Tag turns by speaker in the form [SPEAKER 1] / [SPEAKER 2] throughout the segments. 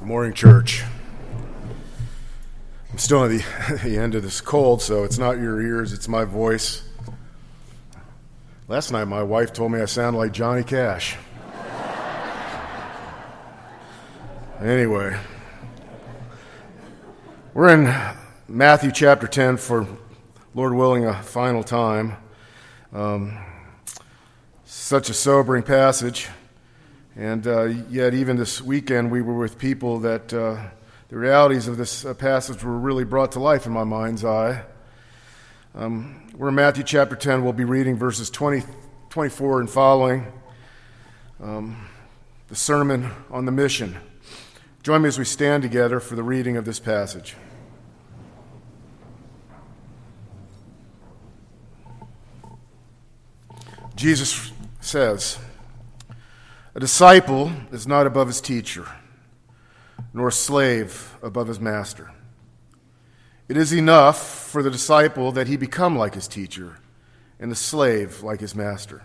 [SPEAKER 1] Morning, church. I'm still at the end of this cold, so it's not your ears, it's my voice. Last night, my wife told me I sound like Johnny Cash. Anyway, we're in Matthew chapter 10 for, Lord willing, a final time. Such a sobering passage. And yet even this weekend we were with people that the realities of this passage were really brought to life in my mind's eye. We're in Matthew chapter 10. We'll be reading verses 24 and following. The Sermon on the Mission. Join me as we stand together for the reading of this passage. Jesus says, "A disciple is not above his teacher, nor a slave above his master. It is enough for the disciple that he become like his teacher, and the slave like his master.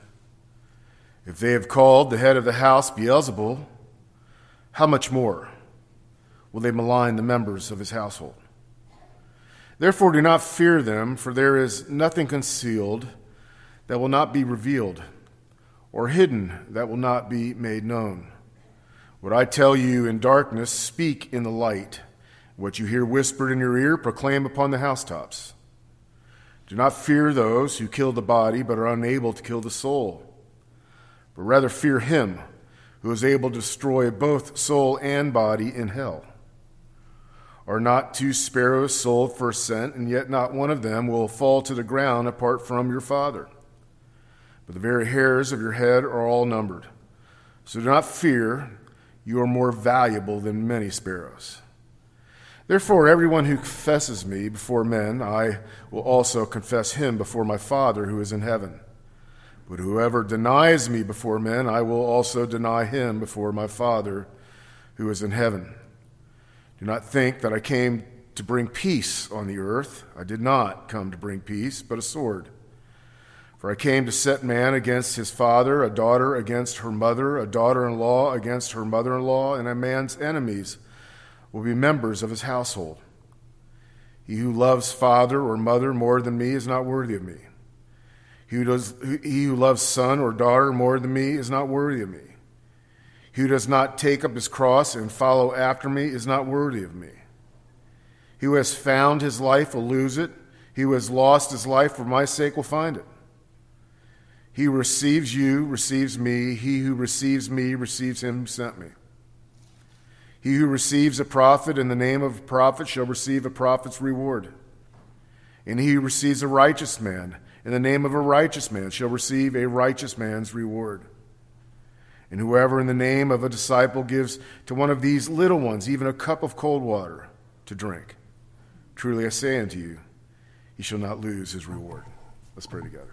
[SPEAKER 1] If they have called the head of the house Beelzebul, how much more will they malign the members of his household? Therefore do not fear them, for there is nothing concealed that will not be revealed, or hidden that will not be made known. What I tell you in darkness, speak in the light. What you hear whispered in your ear, proclaim upon the housetops. Do not fear those who kill the body, but are unable to kill the soul, but rather fear him who is able to destroy both soul and body in hell. Are not 2 sparrows sold for a cent, and yet not one of them will fall to the ground apart from your Father? But the very hairs of your head are all numbered. So do not fear, you are more valuable than many sparrows. Therefore, everyone who confesses me before men, I will also confess him before my Father who is in heaven. But whoever denies me before men, I will also deny him before my Father who is in heaven. Do not think that I came to bring peace on the earth. I did not come to bring peace, but a sword. For I came to set man against his father, a daughter against her mother, a daughter-in-law against her mother-in-law, and a man's enemies will be members of his household. He who loves father or mother more than me is not worthy of me. He who loves son or daughter more than me is not worthy of me. He who does not take up his cross and follow after me is not worthy of me. He who has found his life will lose it. He who has lost his life for my sake will find it. He who receives you receives me. He who receives me receives him who sent me. He who receives a prophet in the name of a prophet shall receive a prophet's reward. And he who receives a righteous man in the name of a righteous man shall receive a righteous man's reward. And whoever in the name of a disciple gives to one of these little ones even a cup of cold water to drink, truly I say unto you, he shall not lose his reward." Let's pray together.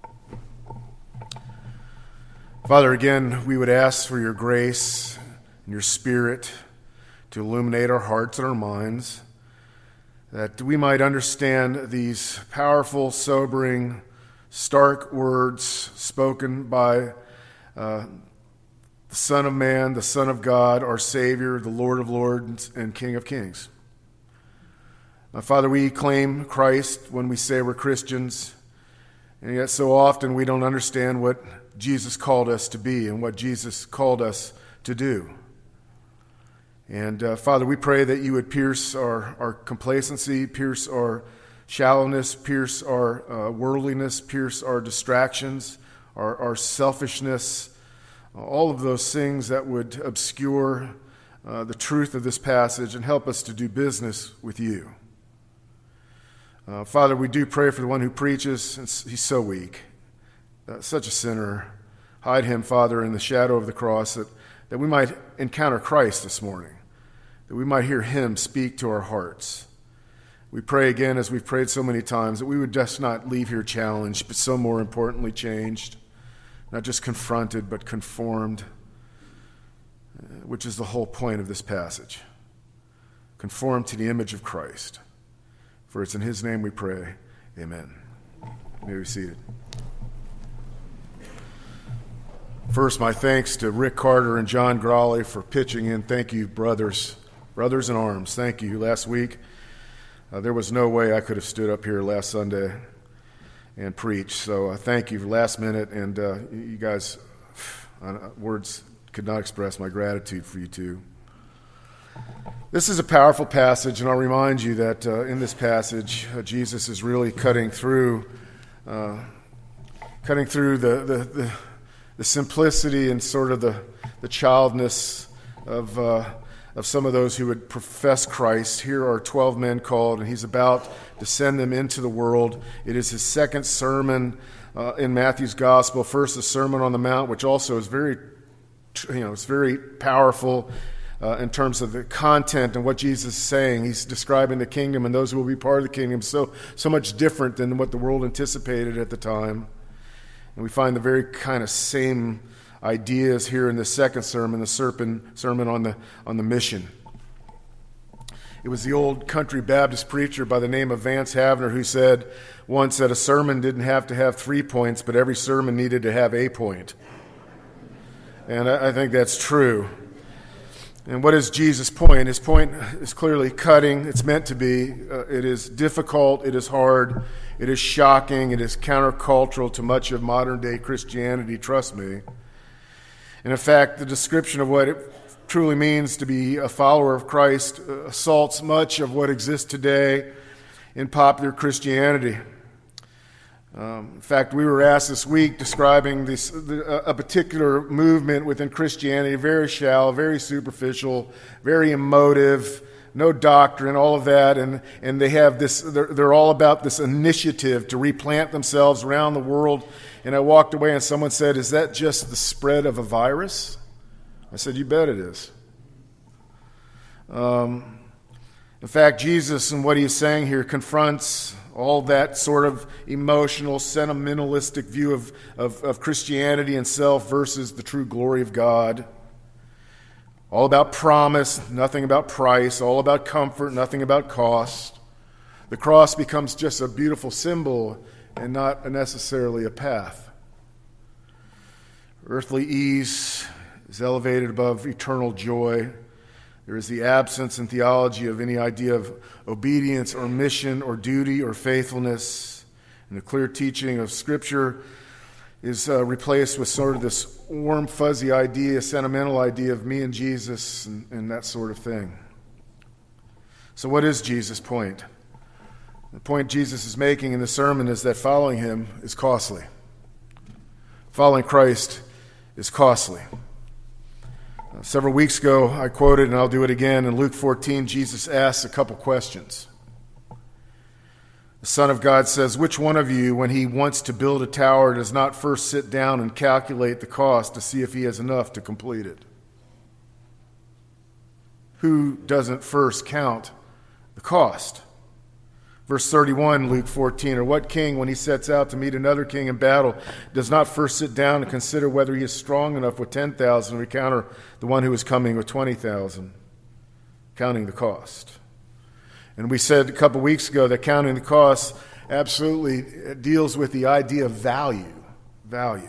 [SPEAKER 1] Father, again, we would ask for your grace and your Spirit to illuminate our hearts and our minds, that we might understand these powerful, sobering, stark words spoken by the Son of Man, the Son of God, our Savior, the Lord of Lords, and King of Kings. Father, we claim Christ when we say we're Christians, and yet so often we don't understand what Jesus called us to be and what Jesus called us to do. And Father, we pray that you would pierce our complacency, pierce our shallowness, pierce our worldliness, pierce our distractions, our selfishness, all of those things that would obscure the truth of this passage and help us to do business with you. Father, we do pray for the one who preaches. He's so weak. Such a sinner. Hide him, Father, in the shadow of the cross, that we might encounter Christ this morning, that we might hear him speak to our hearts. We pray again, as we've prayed so many times, that we would just not leave here challenged, but so more importantly changed, not just confronted, but conformed, which is the whole point of this passage. Conform to the image of Christ. For it's in his name we pray. Amen. You may be seated. First, my thanks to Rick Carter and John Grawley for pitching in. Thank you, brothers. Brothers in arms, thank you. Last week, there was no way I could have stood up here last Sunday and preached. So thank you for last minute, and you guys, words could not express my gratitude for you two. This is a powerful passage, and I'll remind you that in this passage, Jesus is really cutting through the simplicity and sort of the childness of some of those who would profess Christ. Here are 12 men called, and he's about to send them into the world. It is his second sermon in Matthew's Gospel. First, the Sermon on the Mount, which also is it's very powerful in terms of the content and what Jesus is saying. He's describing the kingdom and those who will be part of the kingdom. So much different than what the world anticipated at the time. And we find the very kind of same ideas here in the second sermon, the sermon on the mission. It was the old country Baptist preacher by the name of Vance Havner who said once that a sermon didn't have to have 3 points, but every sermon needed to have a point. And I think that's true. And what is Jesus' point? His point is clearly cutting. It's meant to be. It is difficult. It is hard. It is shocking. It is countercultural to much of modern-day Christianity, trust me. And in fact, the description of what it truly means to be a follower of Christ assaults much of what exists today in popular Christianity. In fact, we were asked this week describing a particular movement within Christianity, very shallow, very superficial, very emotive, no doctrine, all of that, and they have this. They're all about this initiative to replant themselves around the world. And I walked away, and someone said, "Is that just the spread of a virus?" I said, "You bet it is." In fact, Jesus and what he's saying here confronts all that sort of emotional, sentimentalistic view of Christianity and self versus the true glory of God. All about promise, nothing about price. All about comfort, nothing about cost. The cross becomes just a beautiful symbol and not necessarily a path. Earthly ease is elevated above eternal joy. There is the absence in theology of any idea of obedience or mission or duty or faithfulness. And the clear teaching of Scripture is replaced with sort of this warm, fuzzy idea, sentimental idea of me and Jesus and that sort of thing. So what is Jesus' point? The point Jesus is making in the sermon is that following him is costly. Following Christ is costly. Several weeks ago, I quoted, and I'll do it again, in Luke 14, Jesus asks a couple questions. The Son of God says, "Which one of you, when he wants to build a tower, does not first sit down and calculate the cost to see if he has enough to complete it?" Who doesn't first count the cost? Verse 31, Luke 14, "Or what king, when he sets out to meet another king in battle, does not first sit down and consider whether he is strong enough with 10,000 to encounter the one who is coming with 20,000? Counting the cost. And we said a couple weeks ago that counting the cost absolutely deals with the idea of value. Value.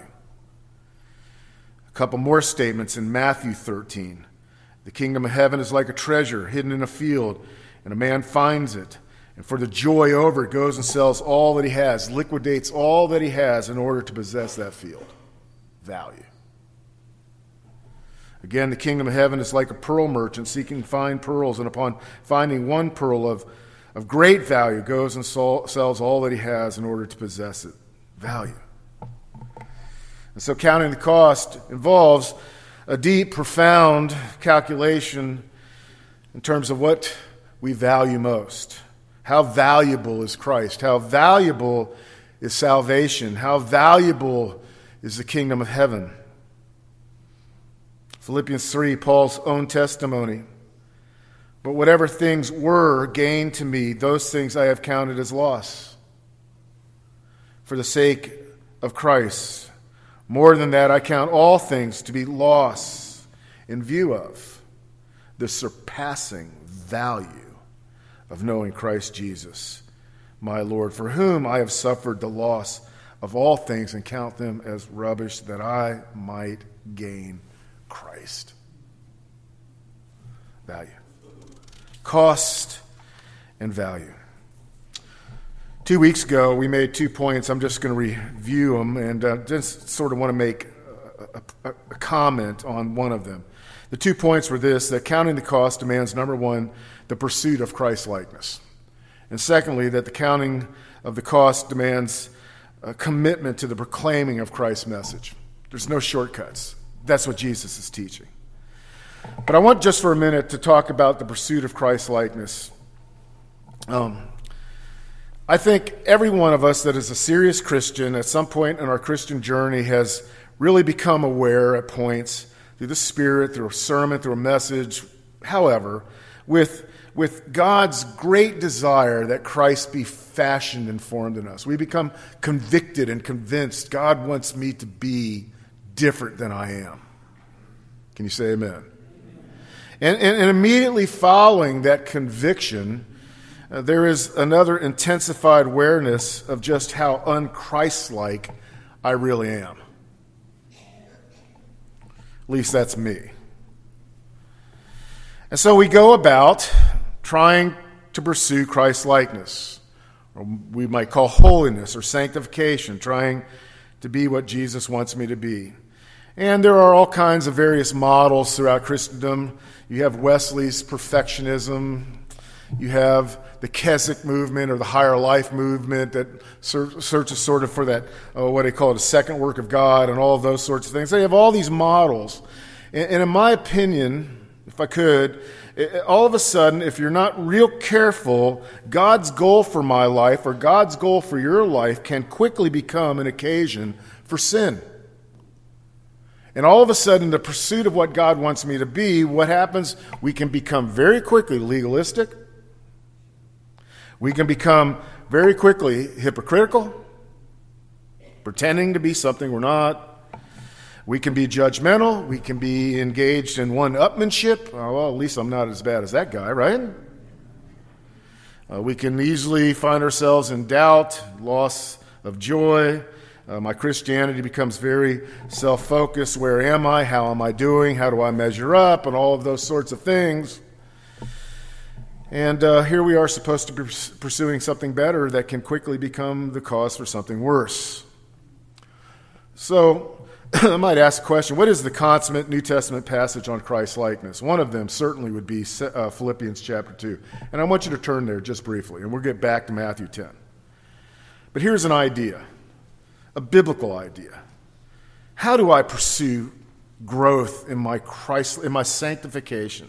[SPEAKER 1] A couple more statements in Matthew 13. "The kingdom of heaven is like a treasure hidden in a field, and a man finds it. And for the joy over it, goes and sells all that he has, liquidates all that he has in order to possess that field." Value. Again, the kingdom of heaven is like a pearl merchant seeking fine pearls, and upon finding one pearl of great value, goes and sells all that he has in order to possess it. Value. And so counting the cost involves a deep, profound calculation in terms of what we value most. How valuable is Christ? How valuable is salvation? How valuable is the kingdom of heaven? Philippians 3, Paul's own testimony. "But whatever things were gained to me, those things I have counted as loss for the sake of Christ. More than that, I count all things to be loss in view of the surpassing value of knowing Christ Jesus, my Lord, for whom I have suffered the loss of all things and count them as rubbish, that I might gain Christ." Value. Cost and value. 2 weeks ago, we made 2 points. I'm just going to review them and just sort of want to make a comment on one of them. The 2 points were this, that counting the cost demands, number one, the pursuit of Christ-likeness. And secondly, that the counting of the cost demands a commitment to the proclaiming of Christ's message. There's no shortcuts. That's what Jesus is teaching. But I want just for a minute to talk about the pursuit of Christ-likeness. I think every one of us that is a serious Christian at some point in our Christian journey has really become aware at points through the Spirit, through a sermon, through a message, however, with God's great desire that Christ be fashioned and formed in us. We become convicted and convinced God wants me to be different than I am. Can you say amen? And immediately following that conviction, there is another intensified awareness of just how un-Christ-like I really am. At least that's me. And so we go about trying to pursue Christ-likeness, or we might call holiness or sanctification, trying to be what Jesus wants me to be. And there are all kinds of various models throughout Christendom. You have Wesley's perfectionism. You have the Keswick movement or the higher life movement that searches sort of for that, what they call it, a second work of God and all of those sorts of things. They have all these models. And in my opinion, if I could, all of a sudden, if you're not real careful, God's goal for my life or God's goal for your life can quickly become an occasion for sin. And all of a sudden, the pursuit of what God wants me to be, what happens? We can become very quickly legalistic. We can become very quickly hypocritical, pretending to be something we're not. We can be judgmental. We can be engaged in one-upmanship. Oh, well, at least I'm not as bad as that guy, right? We can easily find ourselves in doubt, loss of joy. My Christianity becomes very self-focused. Where am I? How am I doing? How do I measure up? And all of those sorts of things. And here we are supposed to be pursuing something better that can quickly become the cause for something worse. So I might ask a question, what is the consummate New Testament passage on Christ-likeness? One of them certainly would be Philippians chapter 2. And I want you to turn there just briefly, and we'll get back to Matthew 10. But here's an idea, a biblical idea. How do I pursue growth in my sanctification?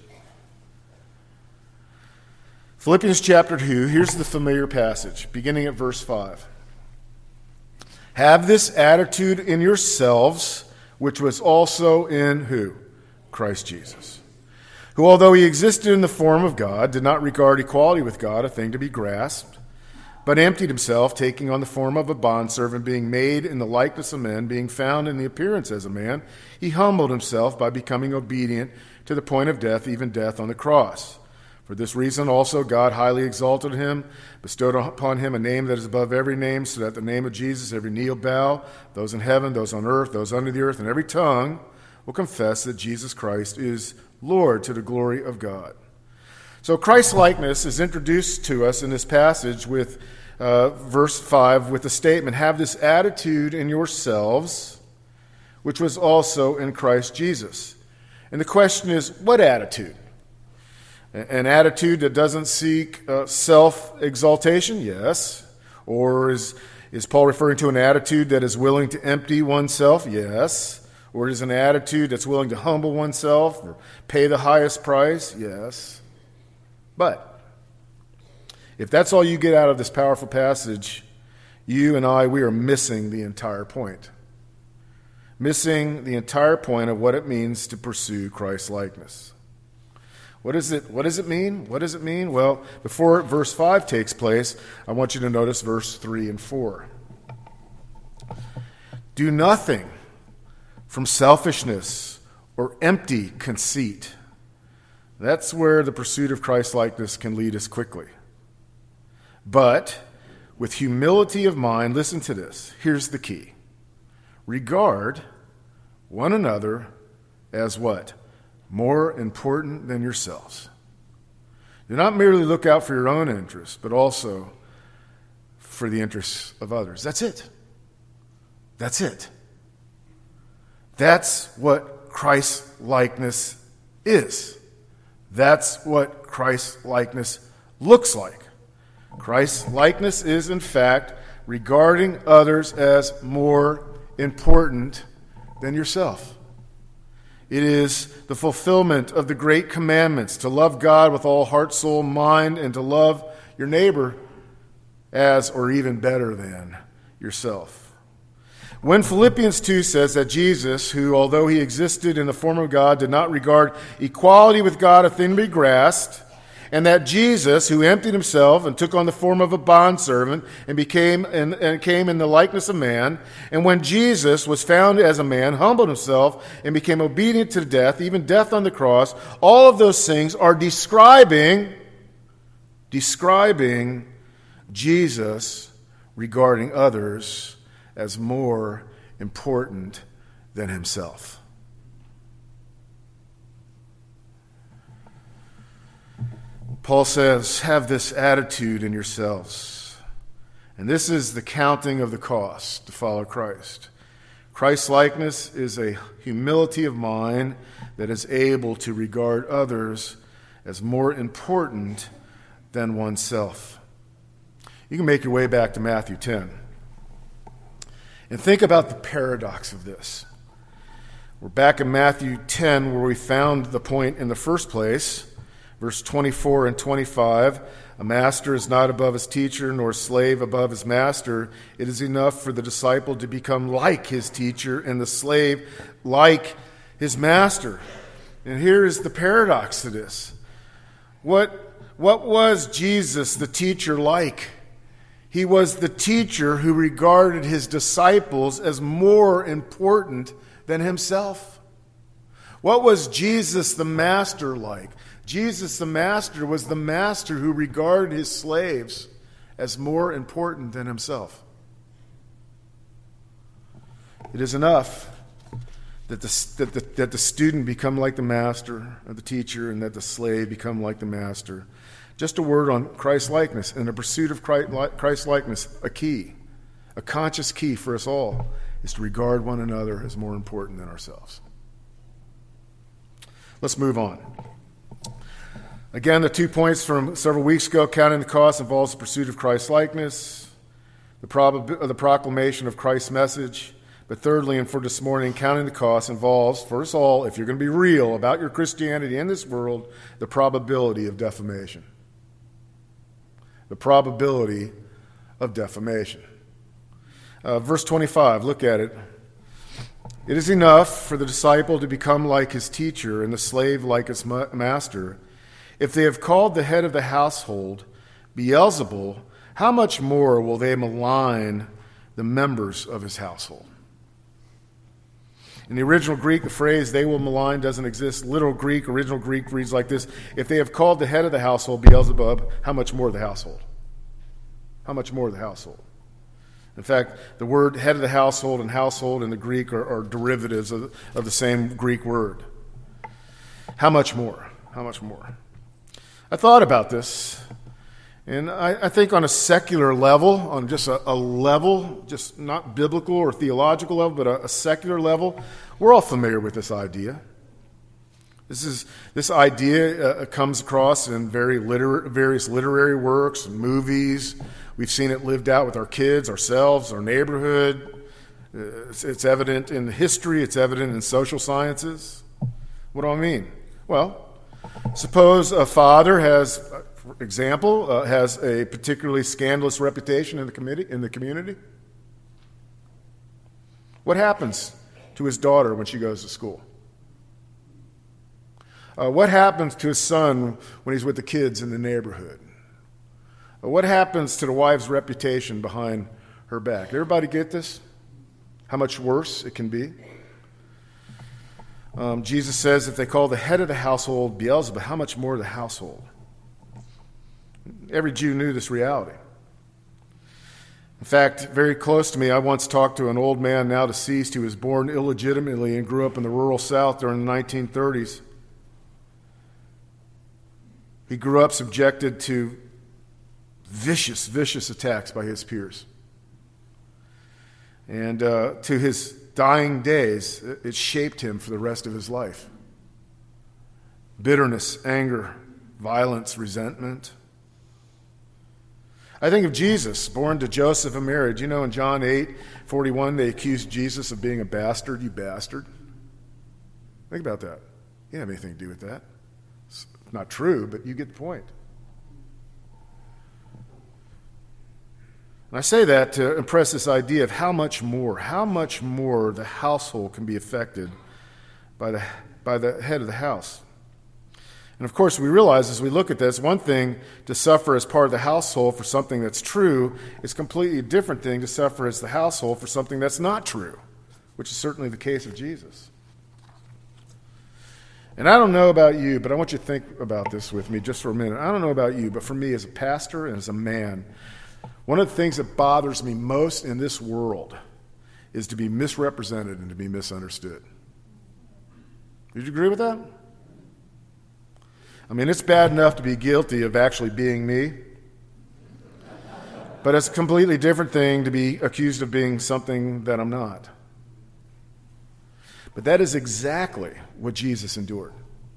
[SPEAKER 1] Philippians chapter 2, here's the familiar passage, beginning at verse 5. Have this attitude in yourselves, which was also in who? Christ Jesus. Who, although he existed in the form of God, did not regard equality with God a thing to be grasped, but emptied himself, taking on the form of a bondservant, being made in the likeness of men, being found in the appearance as a man, he humbled himself by becoming obedient to the point of death, even death on the cross. For this reason also God highly exalted him, bestowed upon him a name that is above every name, so that at the name of Jesus every knee will bow, those in heaven, those on earth, those under the earth, and every tongue will confess that Jesus Christ is Lord, to the glory of God. So Christ-likeness is introduced to us in this passage with verse 5 with the statement, have this attitude in yourselves, which was also in Christ Jesus. And the question is, what attitude? An attitude that doesn't seek self-exaltation? Yes. Or is Paul referring to an attitude that is willing to empty oneself? Yes. Or is it an attitude that's willing to humble oneself or pay the highest price? Yes. But if that's all you get out of this powerful passage, you and I, we are missing the entire point. Missing the entire point of what it means to pursue Christ-likeness. What does it mean? What does it mean? Well, before verse 5 takes place, I want you to notice verse 3 and 4. Do nothing from selfishness or empty conceit. That's where the pursuit of Christ-likeness can lead us quickly. But with humility of mind, listen to this. Here's the key. Regard one another as what? More important than yourselves. Do not merely look out for your own interests, but also for the interests of others. That's it. That's it. That's what Christ-likeness is. That's what Christ-likeness looks like. Christ-likeness is, in fact, regarding others as more important than yourself. It is the fulfillment of the great commandments to love God with all heart, soul, mind, and to love your neighbor as, or even better than, yourself. When Philippians 2 says that Jesus, who, although he existed in the form of God, did not regard equality with God a thing to be grasped, and that Jesus, who emptied himself and took on the form of a bondservant and came in the likeness of man, and when Jesus was found as a man, humbled himself and became obedient to death, even death on the cross, all of those things are describing Jesus regarding others as more important than himself. Paul says, have this attitude in yourselves. And this is the counting of the cost to follow Christ. Christ-likeness is a humility of mind that is able to regard others as more important than oneself. You can make your way back to Matthew 10 and think about the paradox of this. We're back in Matthew 10 where we found the point in the first place. Verse 24 and 25, a master is not above his teacher, nor a slave above his master. It is enough for the disciple to become like his teacher, and the slave like his master. And here is the paradox to this. What was Jesus, the teacher, like? He was the teacher who regarded his disciples as more important than himself. What was Jesus, the master, like? Jesus, the master, was the master who regarded his slaves as more important than himself. It is enough that the student become like the master or the teacher, and that the slave become like the master. Just a word on Christ-likeness and the pursuit of Christ-likeness, a conscious key for us all, is to regard one another as more important than ourselves. Let's move on. Again, the 2 points from several weeks ago, counting the cost, involves the pursuit of Christ-likeness, the proclamation of Christ's message. But thirdly, and for this morning, counting the cost involves, first of all, if you're going to be real about your Christianity in this world, the probability of defamation. The probability of defamation. Verse 25, look at it. It is enough for the disciple to become like his teacher and the slave like his master. If they have called the head of the household Beelzebul, how much more will they malign the members of his household? In the original Greek, the phrase "they will malign" doesn't exist. Original Greek reads like this: if they have called the head of the household Beelzebub, how much more the household? How much more the household? In fact, the word head of the household and household in the Greek are derivatives of the same Greek word. How much more? How much more? I thought about this, and I think on a secular level, on just a level, just not biblical or theological level, but a secular level, we're all familiar with this idea. This idea comes across in various literary works and movies. We've seen it lived out with our kids, ourselves, our neighborhood. It's evident in history. It's evident in social sciences. What do I mean? Well, suppose a father has, for example, has a particularly scandalous reputation in the community. What happens to his daughter when she goes to school? What happens to his son when he's with the kids in the neighborhood? What happens to the wife's reputation behind her back? Everybody get this? How much worse it can be? Jesus says if they call the head of the household Beelzebub, how much more the household? Every Jew knew this reality. In fact, very close to me, I once talked to an old man now deceased who was born illegitimately and grew up in the rural South during the 1930s. He grew up subjected to vicious, vicious attacks by his peers. And to his dying days, it shaped him for the rest of his life. Bitterness, anger, violence, resentment. I think of Jesus, born to Joseph and Mary. Do you know in John 8:41, they accused Jesus of being a bastard? You bastard. Think about that. You didn't have anything to do with that. It's not true, but you get the point. And I say that to impress this idea of how much more the household can be affected by the head of the house. And of course, we realize as we look at this, one thing to suffer as part of the household for something that's true is completely a different thing to suffer as the household for something that's not true, which is certainly the case of Jesus. And I don't know about you, but I want you to think about this with me just for a minute. I don't know about you, but for me as a pastor and as a man, one of the things that bothers me most in this world is to be misrepresented and to be misunderstood. Would you agree with that? I mean, it's bad enough to be guilty of actually being me, but it's a completely different thing to be accused of being something that I'm not. But that is exactly what Jesus endured.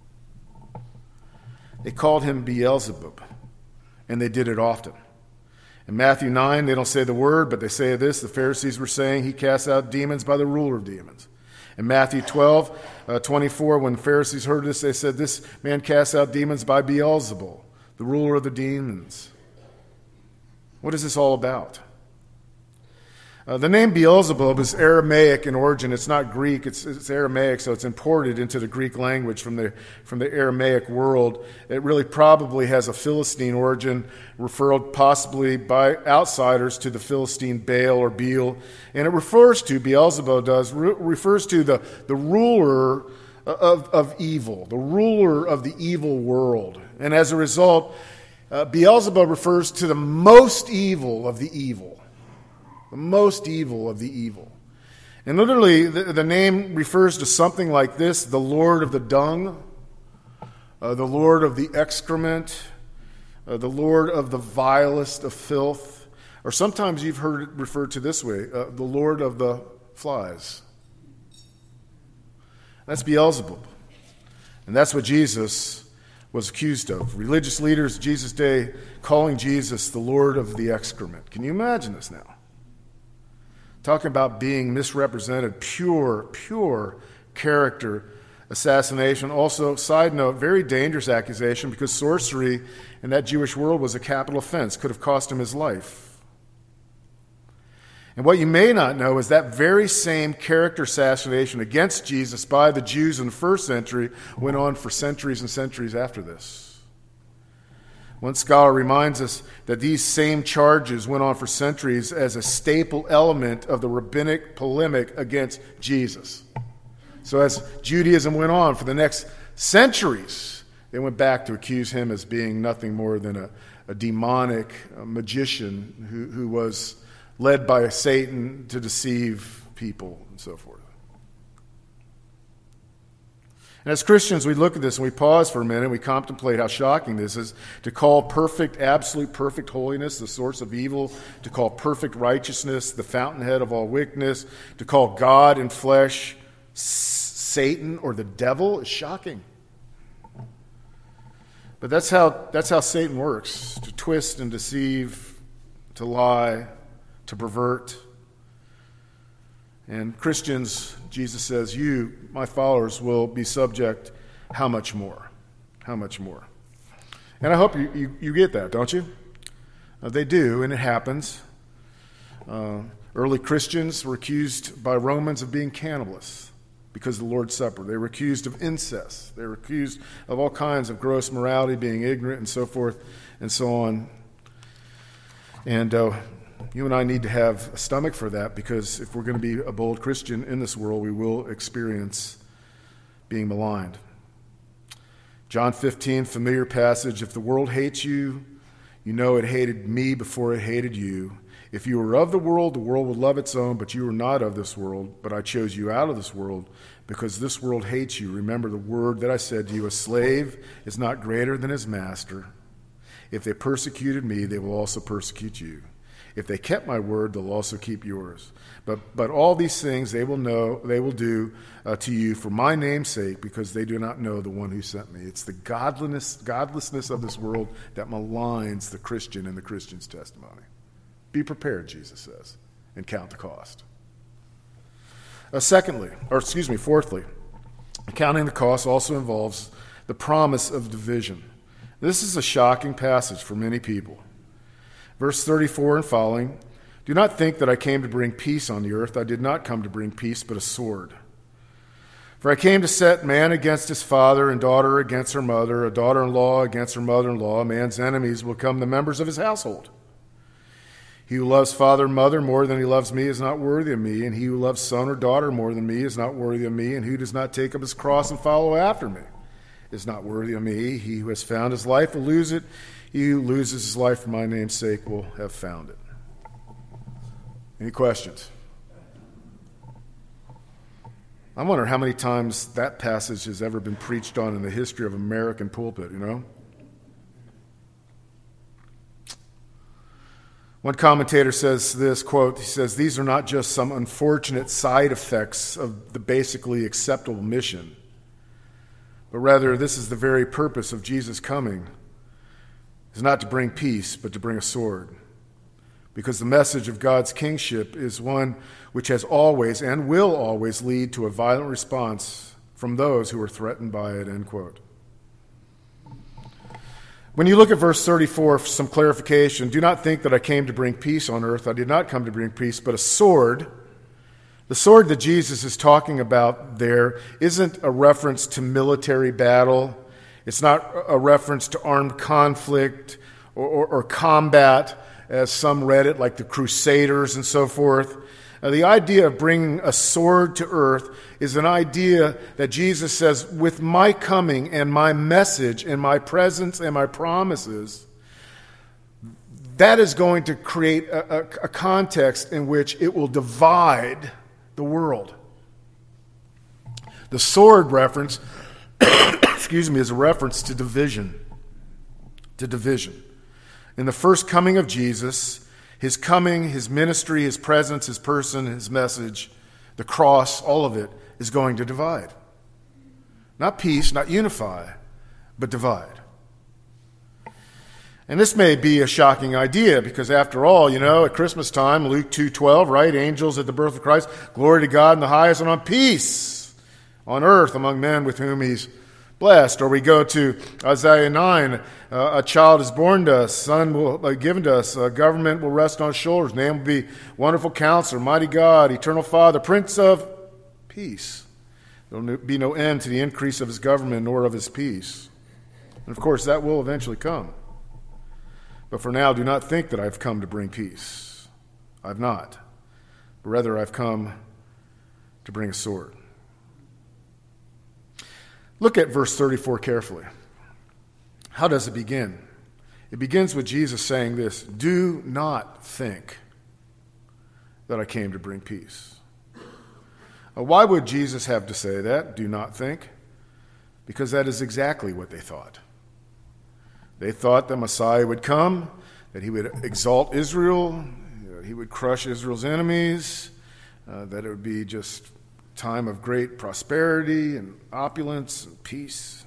[SPEAKER 1] They called him Beelzebub, and they did it often. In Matthew 9, they don't say the word, but they say this. The Pharisees were saying he casts out demons by the ruler of demons. In Matthew 12:24, when the Pharisees heard this, they said, this man casts out demons by Beelzebul, the ruler of the demons. What is this all about? The name Beelzebub is Aramaic in origin. It's not Greek. It's Aramaic, so it's imported into the Greek language from the Aramaic world. It really probably has a Philistine origin, referred possibly by outsiders to the Philistine Baal or Beel. And it refers to, Beelzebub refers to the ruler of evil, the ruler of the evil world. And as a result, Beelzebub refers to the most evil of the evil. The most evil of the evil. And literally, the name refers to something like this: the Lord of the dung, the Lord of the excrement, the Lord of the vilest of filth. Or sometimes you've heard it referred to this way, the Lord of the flies. That's Beelzebub. And that's what Jesus was accused of. Religious leaders Jesus' day calling Jesus the Lord of the excrement. Can you imagine this now? Talking about being misrepresented, pure character assassination. Also, side note, very dangerous accusation because sorcery in that Jewish world was a capital offense, could have cost him his life. And what you may not know is that very same character assassination against Jesus by the Jews in the first century went on for centuries and centuries after this. One scholar reminds us that these same charges went on for centuries as a staple element of the rabbinic polemic against Jesus. So as Judaism went on for the next centuries, they went back to accuse him as being nothing more than a demonic magician who was led by Satan to deceive people and so forth. And as Christians, we look at this and we pause for a minute and we contemplate how shocking this is to call perfect, absolute perfect holiness the source of evil, to call perfect righteousness the fountainhead of all wickedness, to call God in flesh Satan or the devil is shocking. But that's how Satan works, to twist and deceive, to lie, to pervert. And Christians, Jesus says, you, my followers, will be subject how much more? How much more? And I hope you get that, don't you? They do, and it happens. Early Christians were accused by Romans of being cannibalists because of the Lord's Supper. They were accused of incest. They were accused of all kinds of gross morality, being ignorant, and so forth and so on. And you and I need to have a stomach for that, because if we're going to be a bold Christian in this world, we will experience being maligned. John 15, familiar passage. If the world hates you, you know it hated me before it hated you. If you were of the world would love its own, but you are not of this world, but I chose you out of this world, because this world hates you. Remember the word that I said to you, a slave is not greater than his master. If they persecuted me, they will also persecute you. If they kept my word, they'll also keep yours. But all these things they will do to you for my name's sake, because they do not know the one who sent me. It's the godlessness of this world that maligns the Christian and the Christian's testimony. Be prepared, Jesus says, and count the cost. Fourthly, counting the cost also involves the promise of division. This is a shocking passage for many people. Verse 34 and following, do not think that I came to bring peace on the earth. I did not come to bring peace, but a sword. For I came to set man against his father, and daughter against her mother, a daughter-in-law against her mother-in-law. A man's enemies will become the members of his household. He who loves father and mother more than he loves me is not worthy of me, and he who loves son or daughter more than me is not worthy of me, and who does not take up his cross and follow after me is not worthy of me. He who has found his life will lose it. He who loses his life for my name's sake will have found it. Any questions? I wonder how many times that passage has ever been preached on in the history of American pulpit, you know? One commentator says this, quote, he says, these are not just some unfortunate side effects of the basically acceptable mission, but rather this is the very purpose of Jesus' coming, is not to bring peace, but to bring a sword. Because the message of God's kingship is one which has always and will always lead to a violent response from those who are threatened by it, end quote. When you look at verse 34 for some clarification, do not think that I came to bring peace on earth. I did not come to bring peace, but a sword. The sword that Jesus is talking about there isn't a reference to military battle. It's not a reference to armed conflict or combat, as some read it, like the Crusaders and so forth. The idea of bringing a sword to earth is an idea that Jesus says, with my coming and my message and my presence and my promises, that is going to create a context in which it will divide the world. The sword reference, is a reference to division. In the first coming of Jesus, his coming, his ministry, his presence, his person, his message, the cross, all of it is going to divide. Not peace, not unify, but divide. And this may be a shocking idea because after all, at Christmas time, Luke 2:12, right? Angels at the birth of Christ, glory to God in the highest and on peace on earth among men with whom he's blessed. Or we go to Isaiah 9, a child is born to us, son will be given to us, government will rest on his shoulders, name will be Wonderful Counselor, Mighty God, Eternal Father, Prince of Peace. There will be no end to the increase of his government nor of his peace. And of course, that will eventually come. But for now, do not think that I've come to bring peace. I've not. But rather, I've come to bring a sword. Look at verse 34 carefully. How does it begin? It begins with Jesus saying this, do not think that I came to bring peace. Why would Jesus have to say that, do not think? Because that is exactly what they thought. They thought the Messiah would come, that he would exalt Israel, he would crush Israel's enemies, that it would be just time of great prosperity and opulence and peace.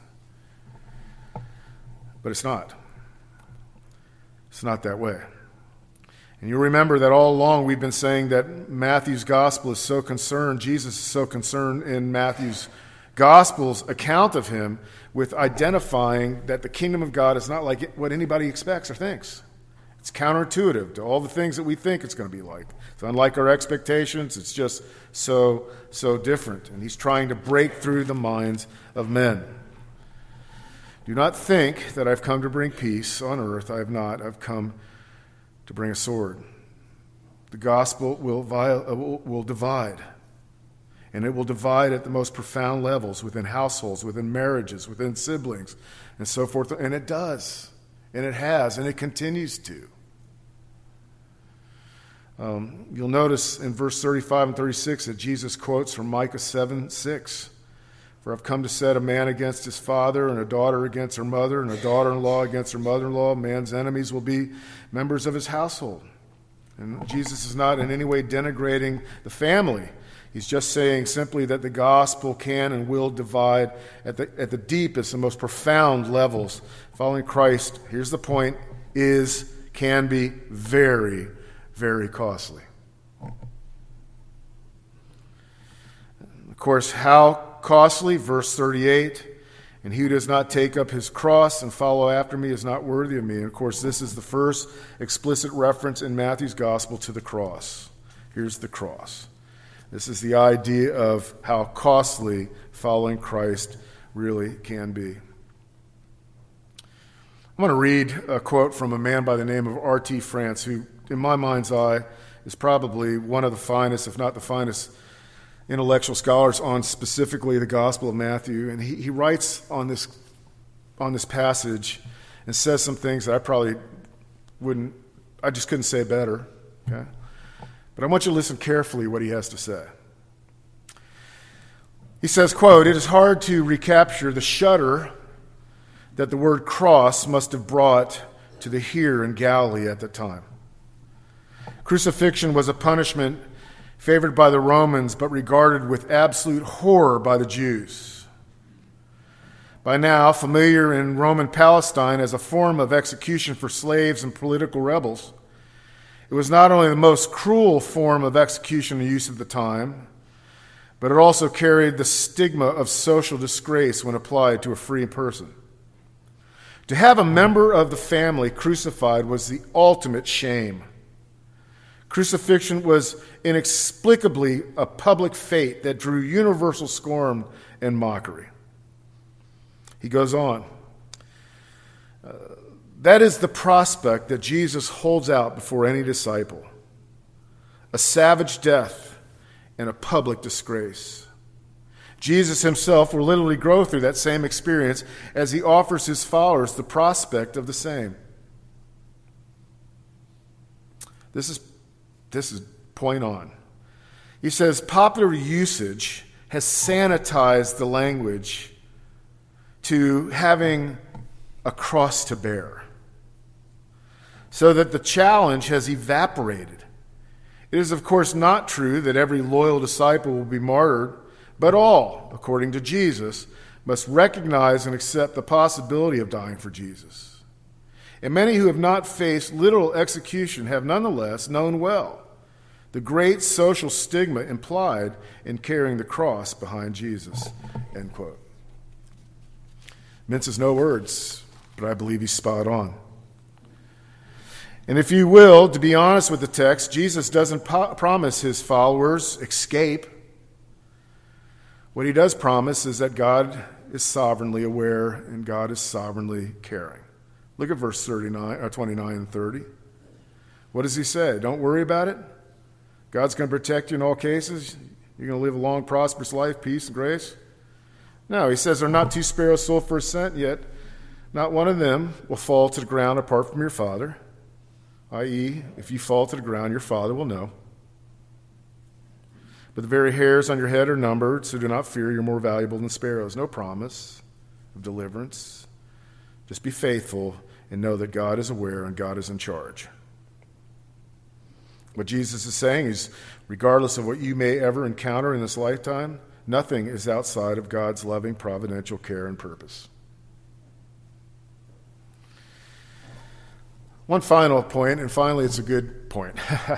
[SPEAKER 1] But it's not. It's not that way. And you'll remember that all along we've been saying that Matthew's gospel is so concerned, Jesus is so concerned in Matthew's gospel's account of him with identifying that the kingdom of God is not like what anybody expects or thinks. It's counterintuitive to all the things that we think it's going to be like. It's unlike our expectations. It's just so different. And he's trying to break through the minds of men. Do not think that I've come to bring peace on earth. I have not. I've come to bring a sword. The gospel will divide. And it will divide at the most profound levels within households, within marriages, within siblings, and so forth. And it does. And it has, and it continues to. You'll notice in verse 35 and 36 that Jesus quotes from Micah 7:6. For I've come to set a man against his father, and a daughter against her mother, and a daughter-in-law against her mother-in-law. Man's enemies will be members of his household. And Jesus is not in any way denigrating the family. He's just saying simply that the gospel can and will divide at the deepest and most profound levels. Following Christ, here's the point, can be very, very costly. Of course, how costly? Verse 38, and he who does not take up his cross and follow after me is not worthy of me. And of course, this is the first explicit reference in Matthew's gospel to the cross. Here's the cross. This is the idea of how costly following Christ really can be. I'm going to read a quote from a man by the name of R.T. France, who, in my mind's eye, is probably one of the finest, if not the finest, intellectual scholars on specifically the Gospel of Matthew. And he writes on this passage and says some things that I just couldn't say better. Okay? But I want you to listen carefully to what he has to say. He says, quote, "It is hard to recapture the shudder that the word cross must have brought to the hearer in Galilee at the time. Crucifixion was a punishment favored by the Romans, but regarded with absolute horror by the Jews. By now, familiar in Roman Palestine as a form of execution for slaves and political rebels, it was not only the most cruel form of execution in use at the time, but it also carried the stigma of social disgrace when applied to a free person. To have a member of the family crucified was the ultimate shame. Crucifixion was inexplicably a public fate that drew universal scorn and mockery." He goes on. That is the prospect that Jesus holds out before any disciple. A savage death and a public disgrace. Jesus himself will literally go through that same experience as he offers his followers the prospect of the same. This is point on. He says popular usage has sanitized the language to having a cross to bear, so that the challenge has evaporated. It is, of course, not true that every loyal disciple will be martyred, but all, according to Jesus, must recognize and accept the possibility of dying for Jesus. And many who have not faced literal execution have nonetheless known well the great social stigma implied in carrying the cross behind Jesus. End quote. Minces no words, but I believe he's spot on. And if you will, to be honest with the text, Jesus doesn't promise his followers escape. What he does promise is that God is sovereignly aware and God is sovereignly caring. Look at verse 29 and 30. What does he say? Don't worry about it. God's going to protect you in all cases. You're going to live a long, prosperous life, peace and grace. No, he says, "There are not two sparrows sold for a cent, yet not one of them will fall to the ground apart from your Father." I.e., if you fall to the ground, your Father will know. "But the very hairs on your head are numbered, so do not fear, you're more valuable than sparrows." No promise of deliverance. Just be faithful and know that God is aware and God is in charge. What Jesus is saying is, regardless of what you may ever encounter in this lifetime, nothing is outside of God's loving providential care and purpose. One final point, and finally it's a good point.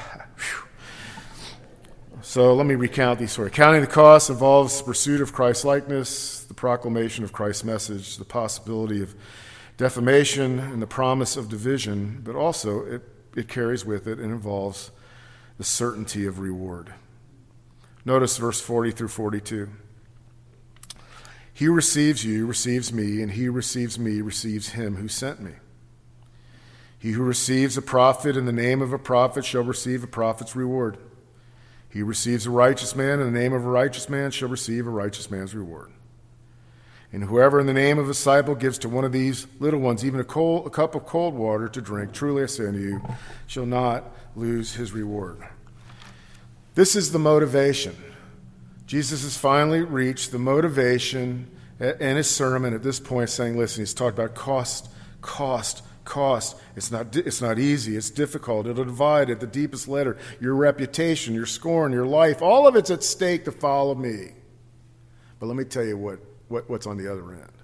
[SPEAKER 1] So let me recount these for you. Counting the cost involves the pursuit of Christ's likeness, the proclamation of Christ's message, the possibility of defamation, and the promise of division, but also it carries with it and involves the certainty of reward. Notice verse 40 through 42. "He who receives you receives me, and he who receives me receives him who sent me. He who receives a prophet in the name of a prophet shall receive a prophet's reward. He who receives a righteous man in the name of a righteous man shall receive a righteous man's reward. And whoever in the name of a disciple gives to one of these little ones even a cup of cold water to drink, truly I say unto you, shall not lose his reward. This is the motivation. Jesus has finally reached the motivation in his sermon at this point, saying, listen, he's talked about cost. It's not easy. It's difficult. It'll divide at the deepest letter your reputation, your scorn, your life. All of it's at stake to follow me. But let me tell you what's on the other end.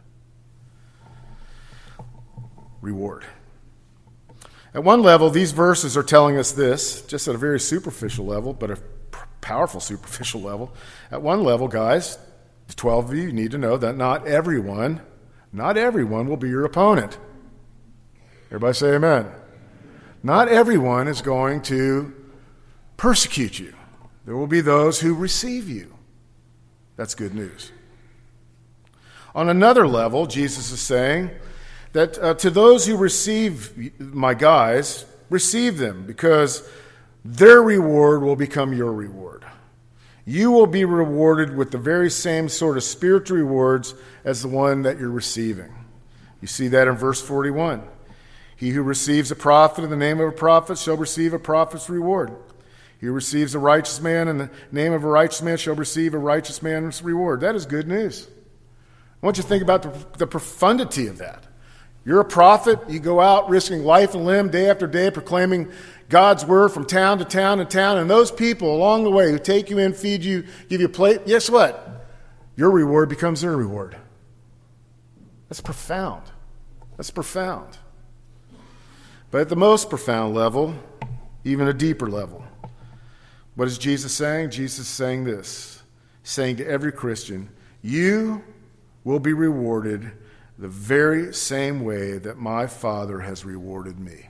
[SPEAKER 1] Reward. At one level, these verses are telling us this, just at a very superficial level, but a powerful superficial level. At one level, guys, the 12 of you need to know that not everyone will be your opponent. Everybody say amen. Not everyone is going to persecute you. There will be those who receive you. That's good news. On another level, Jesus is saying that to those who receive my guys, receive them, because their reward will become your reward. You will be rewarded with the very same sort of spiritual rewards as the one that you're receiving. You see that in verse 41. He who receives a prophet in the name of a prophet shall receive a prophet's reward. He who receives a righteous man in the name of a righteous man shall receive a righteous man's reward. That is good news. I want you to think about the profundity of that. You're a prophet. You go out risking life and limb day after day, proclaiming God's word from town to town and town. And those people along the way who take you in, feed you, give you a plate, guess what? Your reward becomes their reward. That's profound. That's profound. But at the most profound level, even a deeper level, what is Jesus saying? Jesus is saying this, saying to every Christian, you will be rewarded the very same way that my Father has rewarded me.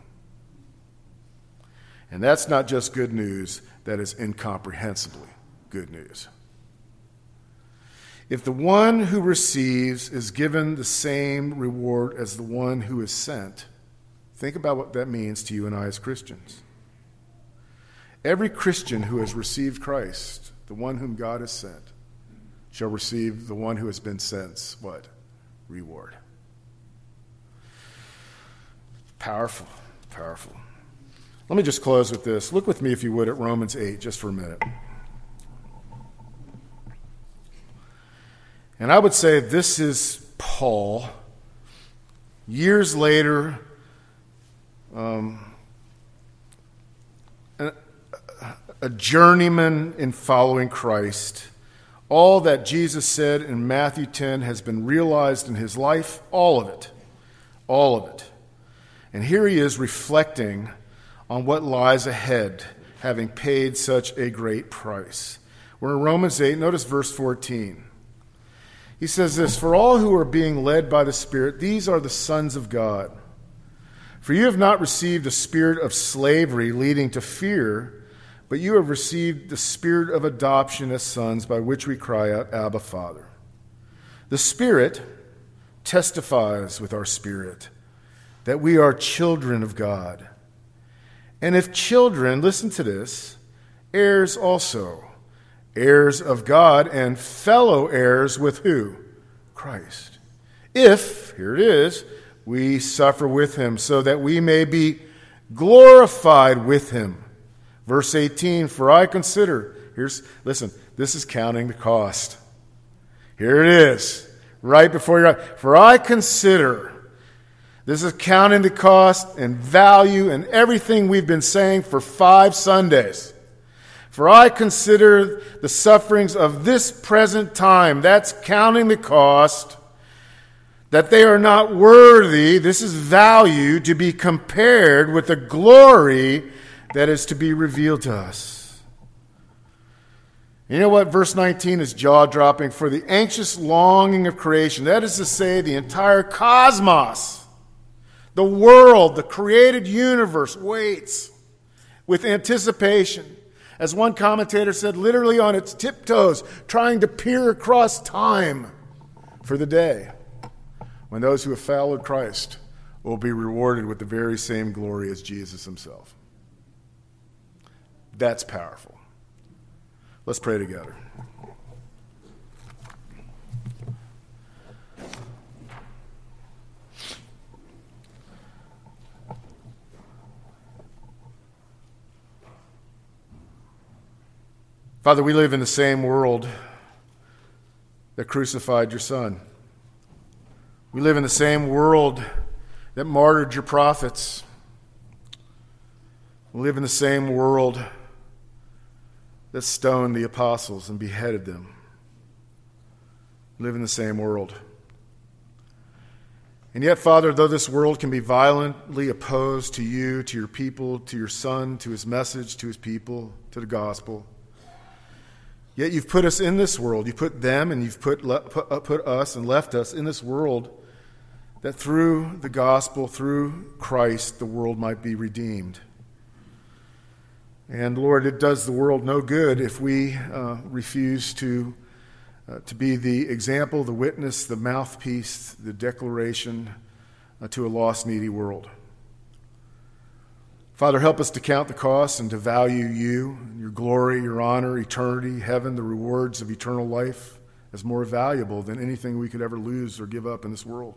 [SPEAKER 1] And that's not just good news, that is incomprehensibly good news. If the one who receives is given the same reward as the one who is sent, think about what that means to you and I as Christians. Every Christian who has received Christ, the one whom God has sent, shall receive the one who has been sent's what? Reward. Powerful, powerful. Let me just close with this. Look with me, if you would, at Romans 8 just for a minute. And I would say this is Paul, years later, a journeyman in following Christ. All that Jesus said in Matthew 10 has been realized in his life, all of it. All of it. And here he is reflecting on what lies ahead, having paid such a great price. We're in Romans 8, notice verse 14. He says this, for all who are being led by the Spirit, these are the sons of God. For you have not received a spirit of slavery leading to fear, but you have received the spirit of adoption as sons, by which we cry out, Abba, Father. The Spirit testifies with our spirit that we are children of God. And if children, listen to this, heirs also, heirs of God and fellow heirs with who? Christ. If, here it is, we suffer with him, so that we may be glorified with him. Verse 18, for I consider, listen, this is counting the cost. Here it is, right before your eyes. For I consider, this is counting the cost and value and everything we've been saying for 5 Sundays. For I consider the sufferings of this present time, that's counting the cost, that they are not worthy, this is value, to be compared with the glory that is to be revealed to us. You know what? Verse 19 is jaw-dropping. For the anxious longing of creation, that is to say, the entire cosmos, the world, the created universe, waits with anticipation. As one commentator said, literally on its tiptoes, trying to peer across time for the day when those who have followed Christ will be rewarded with the very same glory as Jesus himself. That's powerful. Let's pray together. Father, we live in the same world that crucified your Son. We live in the same world that martyred your prophets. We live in the same world that stoned the apostles and beheaded them. We live in the same world. And yet, Father, though this world can be violently opposed to you, to your people, to your Son, to his message, to his people, to the gospel, yet you've put us in this world. You've put them and you've put us and left us in this world that through the gospel, through Christ, the world might be redeemed. And Lord, it does the world no good if we refuse to be the example, the witness, the mouthpiece, the declaration to a lost, needy world. Father, help us to count the cost and to value you, your glory, your honor, eternity, heaven, the rewards of eternal life as more valuable than anything we could ever lose or give up in this world.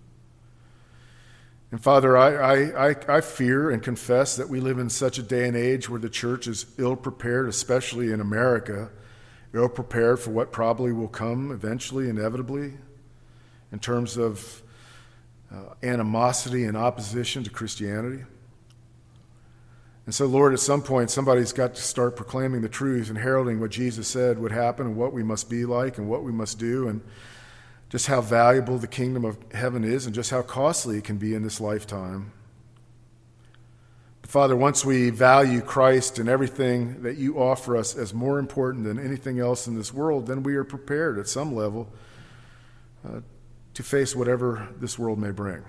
[SPEAKER 1] And Father, I fear and confess that we live in such a day and age where the church is ill-prepared, especially in America, ill-prepared for what probably will come eventually, inevitably, in terms of animosity and opposition to Christianity. And so, Lord, at some point, somebody's got to start proclaiming the truth and heralding what Jesus said would happen and what we must be like and what we must do and just how valuable the kingdom of heaven is and just how costly it can be in this lifetime. But Father, once we value Christ and everything that you offer us as more important than anything else in this world, then we are prepared at some level to face whatever this world may bring.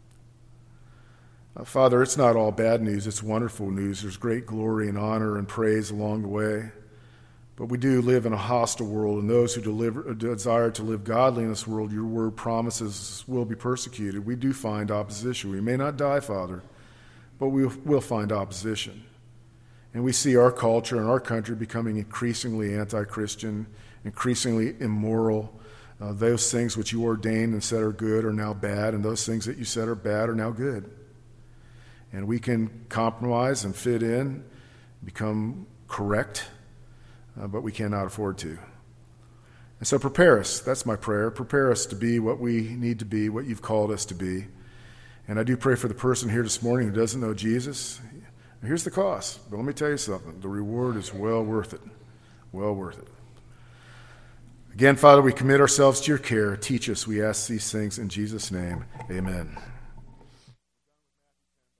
[SPEAKER 1] Father, it's not all bad news. It's wonderful news. There's great glory and honor and praise along the way. But we do live in a hostile world, and those who desire to live godly in this world, your word promises will be persecuted. We do find opposition. We may not die, Father, but we will find opposition. And we see our culture and our country becoming increasingly anti-Christian, increasingly immoral. Those things which you ordained and said are good are now bad, and those things that you said are bad are now good. And we can compromise and fit in, become correct, but we cannot afford to. And so prepare us. That's my prayer. Prepare us to be what we need to be, what you've called us to be. And I do pray for the person here this morning who doesn't know Jesus. Here's the cost. But let me tell you something. The reward is well worth it. Well worth it. Again, Father, we commit ourselves to your care. Teach us, we ask these things in Jesus' name. Amen.